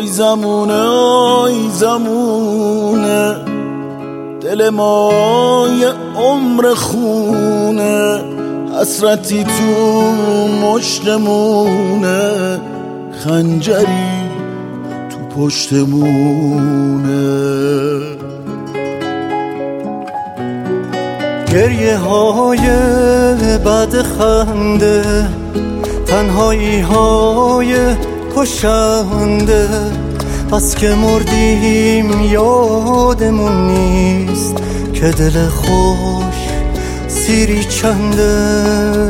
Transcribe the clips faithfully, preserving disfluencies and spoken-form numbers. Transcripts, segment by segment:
آی زمونه آی زمونه دل ما یه عمر خونه حسرتی تو مشتمونه خنجری تو پشتمونه گریه های بد خنده تنهایی های کشنده بس که مردیم یادمون نیست که دل خوش سیری چنده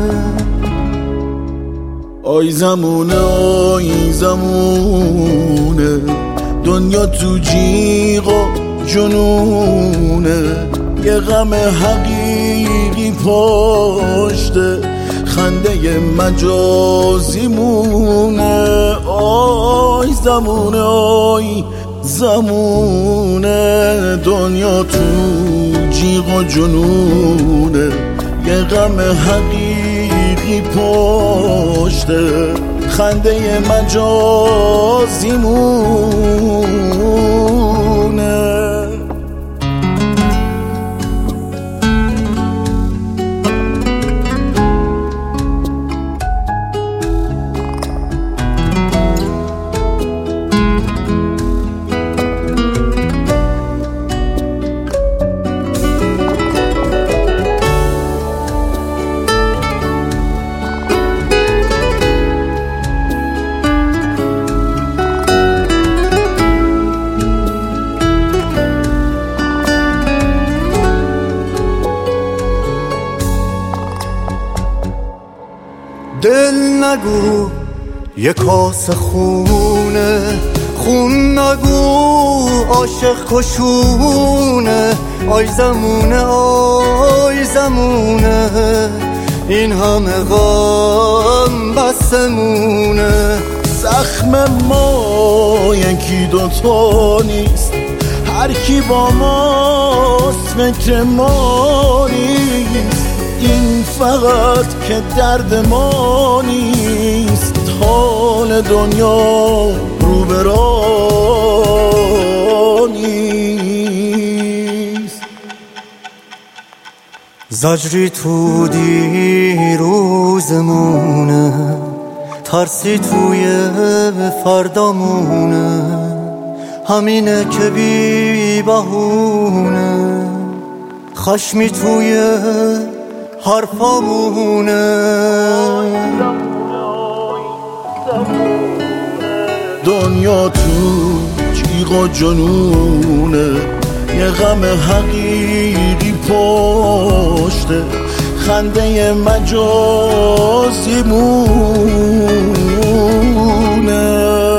آی زمونه آی زمونه دنیا تو جیغ و جنونه یه غم حقیقی پشته خنده مجازی مونه آی زمونه آی زمونه دنیا تو جیغ و جنونه یه غم حقیقی پشته خنده مجازی مونه دل نگو یه کاس خونه خون نگو عاشق کشونه آی زمونه آی زمونه این همه غم بسمونه زخم ما یکی دوتا نیست هر کی با ماست فکر ما نیست این فقط که درد ما نیست حال دنیا رو به راه نیست زجری تو دیروزمونه ترسی توی فردامونه همینه که بی بهونه خشمی توی حرفامونه دنیا تو جیغ و جنونه یه غم حقیقی پشته خنده مجازی مونه